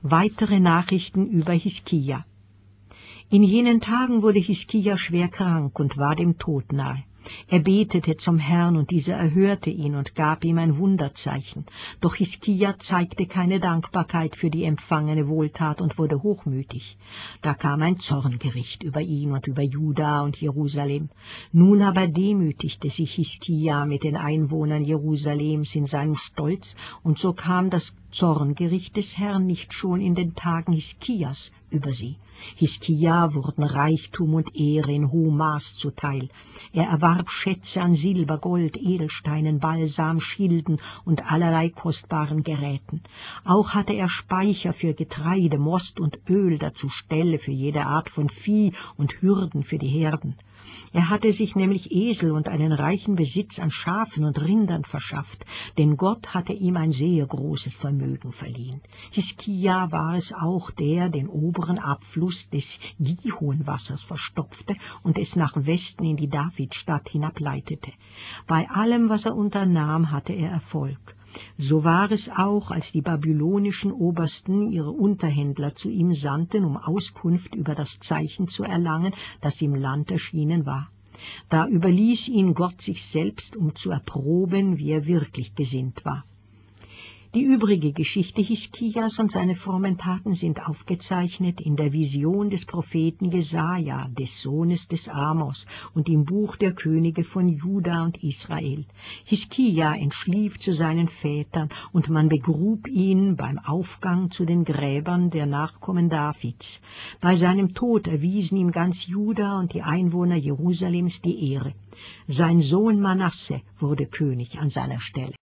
Weitere Nachrichten über Hiskia. In jenen Tagen wurde Hiskia schwer krank und war dem Tod nahe. Er betete zum Herrn, und dieser erhörte ihn und gab ihm ein Wunderzeichen. Doch Hiskia zeigte keine Dankbarkeit für die empfangene Wohltat und wurde hochmütig. Da kam ein Zorngericht über ihn und über Juda und Jerusalem. Nun aber demütigte sich Hiskia mit den Einwohnern Jerusalems in seinem Stolz, und so kam das Zorngericht des Herrn nicht schon in den Tagen Hiskias über sie. Hiskia wurden Reichtum und Ehre in hohem Maß zuteil. Er erwarb Schätze an Silber, Gold, Edelsteinen, Balsam, Schilden und allerlei kostbaren Geräten. Auch hatte er Speicher für Getreide, Most und Öl, dazu Ställe für jede Art von Vieh und Hürden für die Herden. Er hatte sich nämlich Esel und einen reichen Besitz an Schafen und Rindern verschafft, denn Gott hatte ihm ein sehr großes Vermögen verliehen. Hiskia war es auch, der den oberen Abfluss des Gihonwassers verstopfte und es nach Westen in die Davidstadt hinableitete. Bei allem, was er unternahm, hatte er Erfolg. So war es auch, als die babylonischen Obersten ihre Unterhändler zu ihm sandten, um Auskunft über das Zeichen zu erlangen, das im Land erschienen war. Da überließ ihn Gott sich selbst, um zu erproben, wie er wirklich gesinnt war. Die übrige Geschichte Hiskias und seine frommen Taten sind aufgezeichnet in der Vision des Propheten Jesaja, des Sohnes des Amos, und im Buch der Könige von Juda und Israel. Hiskia entschlief zu seinen Vätern, und man begrub ihn beim Aufgang zu den Gräbern der Nachkommen Davids. Bei seinem Tod erwiesen ihm ganz Juda und die Einwohner Jerusalems die Ehre. Sein Sohn Manasse wurde König an seiner Stelle.